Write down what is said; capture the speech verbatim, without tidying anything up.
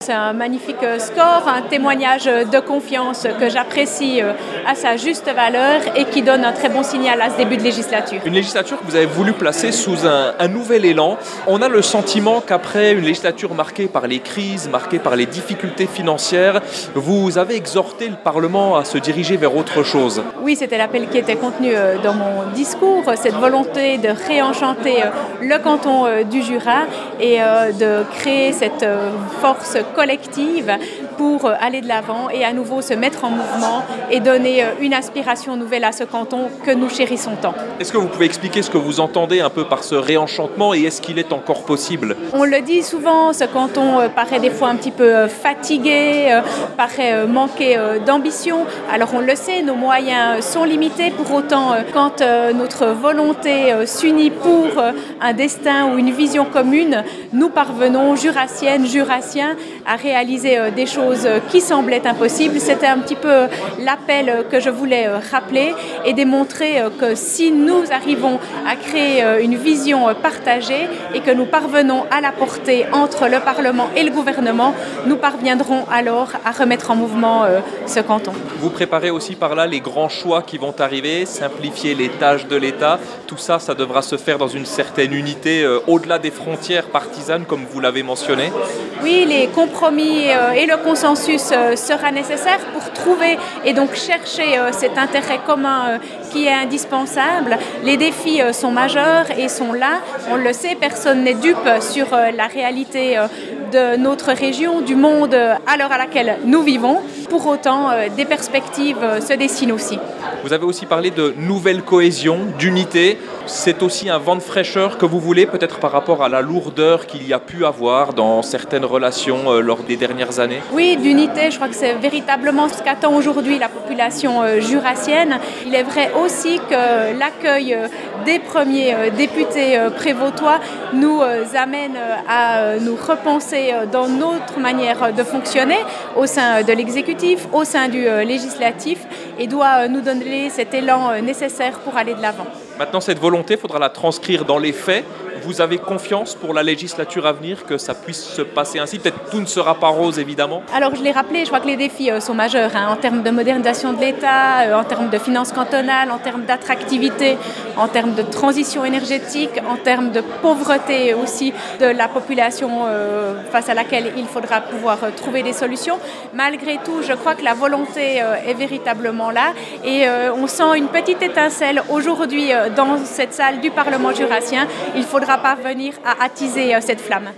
C'est un magnifique score, un témoignage de confiance que j'apprécie à sa juste valeur et qui donne un très bon signal à ce début de législature. Une législature que vous avez voulu placer sous un, un nouvel élan. On a le sentiment qu'après une législature marquée par les crises, marquée par les difficultés financières, vous avez exhorté le Parlement à se diriger vers autre chose. Oui, c'était l'appel qui était contenu dans mon discours, cette volonté de réenchanter le canton du Jura et de créer cette force collective pour aller de l'avant et à nouveau se mettre en mouvement et donner une aspiration nouvelle à ce canton que nous chérissons tant. Est-ce que vous pouvez expliquer ce que vous entendez un peu par ce réenchantement et est-ce qu'il est encore possible? On le dit souvent, ce canton paraît des fois un petit peu fatigué, paraît manquer d'ambition. Alors on le sait, nos moyens sont limités. Pour autant, quand notre volonté s'unit pour un destin ou une vision commune, nous parvenons, jurassiennes, jurassiens, à réaliser des choses qui semblaient impossibles. C'était un petit peu l'appel que je voulais rappeler et démontrer que si nous arrivons à créer une vision partagée et que nous parvenons à la porter entre le Parlement et le gouvernement, nous parviendrons alors à remettre en mouvement ce canton. Vous préparez aussi par là les grands choix qui vont arriver, simplifier les tâches de l'État. Tout ça, ça devra se faire dans une certaine unité euh, au-delà des frontières partisanes, comme vous l'avez mentionné. Oui, les compromis euh, et le consensus euh, sera nécessaire pour trouver et donc chercher euh, cet intérêt commun euh, qui est indispensable. Les défis euh, sont majeurs et sont là. On le sait, personne n'est dupe sur euh, la réalité euh, de notre région, du monde euh, à l'heure à laquelle nous vivons. Pour autant, euh, des perspectives euh, se dessinent aussi. Vous avez aussi parlé de nouvelle cohésion, d'unité. C'est aussi un vent de fraîcheur que vous voulez, peut-être par rapport à la lourdeur qu'il y a pu avoir dans certaines relations euh, lors des dernières années? Oui, d'unité, je crois que c'est véritablement ce qu'attend aujourd'hui la population euh, jurassienne. Il est vrai aussi que l'accueil euh, des premiers euh, députés euh, prévôtois nous euh, amène euh, à euh, nous repenser euh, dans notre manière de fonctionner au sein de l'exécutif, au sein du euh, législatif et doit euh, nous donner cet élan euh, nécessaire pour aller de l'avant. Maintenant, cette volonté, il faudra la transcrire dans les faits. Vous avez confiance pour la législature à venir que ça puisse se passer ainsi? Peut-être tout ne sera pas rose, évidemment. Alors, je l'ai rappelé, je crois que les défis euh, sont majeurs hein, en termes de modernisation de l'État, euh, en termes de finances cantonales, en termes d'attractivité, en termes de transition énergétique, en termes de pauvreté aussi de la population euh, face à laquelle il faudra pouvoir euh, trouver des solutions. Malgré tout, je crois que la volonté euh, est véritablement là et euh, on sent une petite étincelle aujourd'hui euh, dans cette salle du Parlement jurassien. Il faudra parvenir à attiser cette flamme.